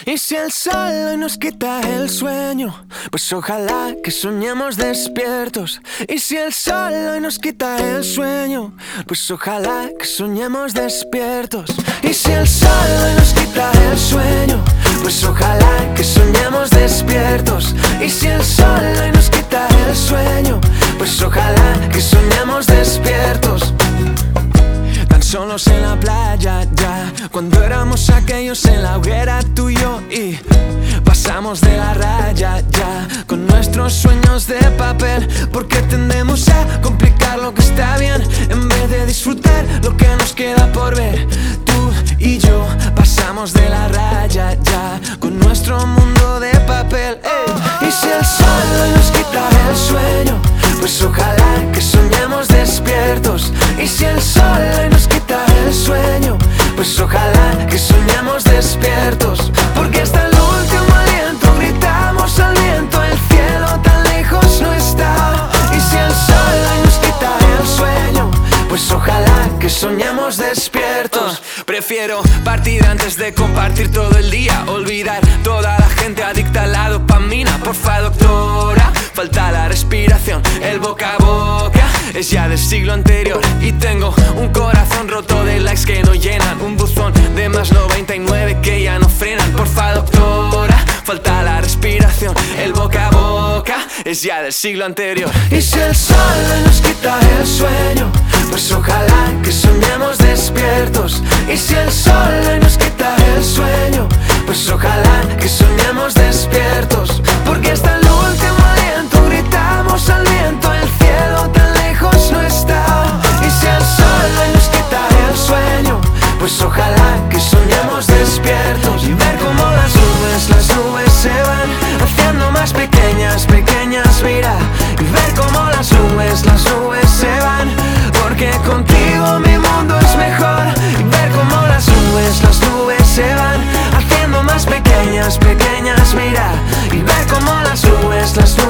Y si el sol hoy nos quita el sueño, pues ojalá que soñemos despiertos. Y si el sol hoy nos quita el sueño, pues ojalá que soñemos despiertos. Y si el sol hoy nos quita el sueño, pues ojalá que soñemos despiertos. Y si el sol hoy nos quita el sueño, pues ojalá que soñemos despiertos. Tan solos en la playa ya, cuando éramos aquellos en la hoguera tú y yo, y pasamos de la raya ya, con nuestros sueños de papel. Porque tendemos a complicar lo que está bien, en vez de disfrutar lo que nos queda por ver. Tú y yo pasamos de la raya ya, con nuestro mundo de papel, ey. Y si el sol hoy nos quita el sueño, pues ojalá que soñemos despiertos. Y si el sol hoy nos quita el sueño, pues ojalá que soñemos despiertos. Porque hasta el último aliento gritamos al viento, el cielo tan lejos no está. Y si el sol hoy nos quita el sueño, pues ojalá que soñemos despiertos. Prefiero partir antes de compartir todo el día, olvidar toda la gente adicta a la dopamina. Porfa, doctora, falta la respiración, el boca a boca es ya del siglo anterior. Y tengo un corazón roto de likes que no llenan, un buzón de más 99 que ya no frenan. Porfa, doctora, falta la respiración, el boca a boca es ya del siglo anterior. Y si el sol hoy nos quita el sueño, pues ojalá que soñemos despiertos. Y si el sol hoy nos quita el sueño, pues ojalá que soñemos despiertos. Porque hasta el último aliento gritamos al viento, el cielo tan lejos no está. Y si el sol hoy nos quita el sueño, pues ojalá que soñemos despiertos. Y ver cómo las nubes se van haciendo más pequeñas, pequeñas, mira. Y ver cómo las nubes se van, porque contigo mi mundo es mejor. Y ver cómo las nubes se van haciendo más pequeñas, pequeñas, mira. Y ver cómo las nubes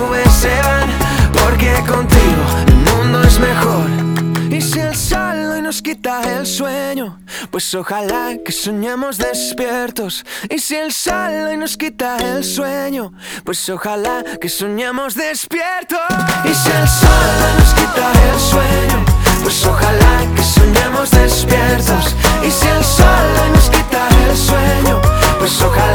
se van, porque contigo el mundo es mejor. Y si el sol hoy nos quita el sueño, pues ojalá que soñemos despiertos. Y si el sol hoy nos quita el sueño, pues ojalá que soñemos despiertos. Y si el sol hoy nos quita el sueño, pues ojalá que soñemos despiertos. Y si el sol hoy nos quita el sueño, pues ojalá